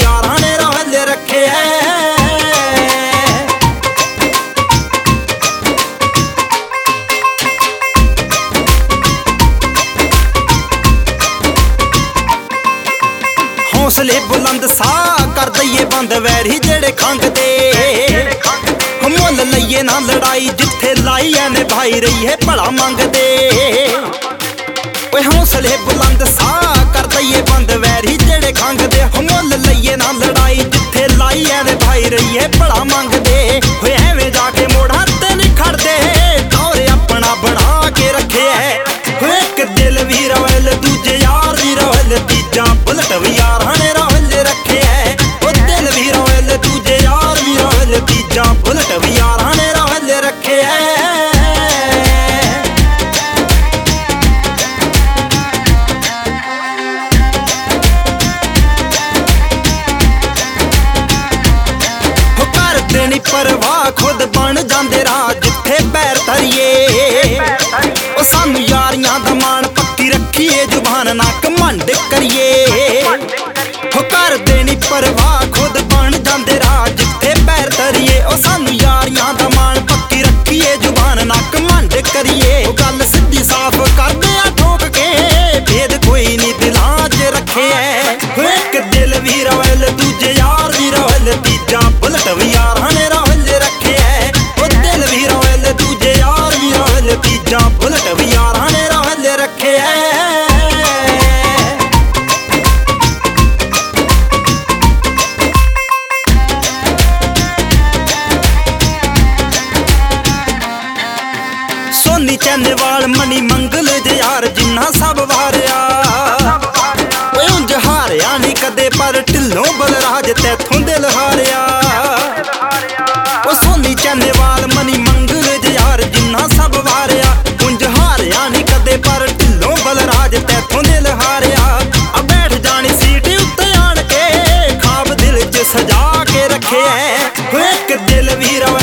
यारां ने रोहल रखे हौसले बुलंद सा कर दईए बंद वैरी जेड़े खंघदे मुल लईए ना लड़ाई जिथे लाई है निभाई रही है भला मंगदे हौसले बुलंद सा कर दईए बंद वैरी जेड़े खंघदे मुल लईए ना लड़ाई जिथे लाई है निभाई रही है भला मंगदे एवें जाके मोड़ा ते नहीं खड़दे दौरे अपना बना के रखे है एक दिल भी रोयल दूजे यार भी रोयल तीजा बुलट भी यारां ने रोहल रखे है दिल भी रोयल दूजे यार भी रोहल तीजा बुलट भी यारां ने रोहल रखे है करते नी परवाह खुद बन जांदे राह जिथे पैर धरिए सानू यारियां दा मान पक्की रखिए जुबान ना घमंड करिए करते नी परवाह खुद बन जांदे राह जिथे पैर धरिए सानू यारियां दा मान पक्की रखिए जुबान ना घमंड करिए गल सीधी साफ करदे आ ठोक के भेद कोई नी दिलां च रखे है एक दिल भी रोयल दूजे यार भी रोयल तीजा बुलट भी यारां ने रोहल रखे है दिल भी रोयल दूजे यार भी रोहल तीजा बुलट भी यारां ने रोहल रखे है सोनी चैनेवाल मनी मंगल जे यार जिन्ना सब वारिया उंज हारिया नहीं कदे पर ढिल्लों बलराज तैथों दिल हारिया सोनी चैनेवाल मनी मंगल जे यार जिन्ना सब वारिया उंज हारिया नहीं कदे पर ढिल्लों बलराज तैथों दिल हारिया बैठ जानी सीट उत्ते आन के खाब दिल च सजा के रखे है एक दिल भी रोए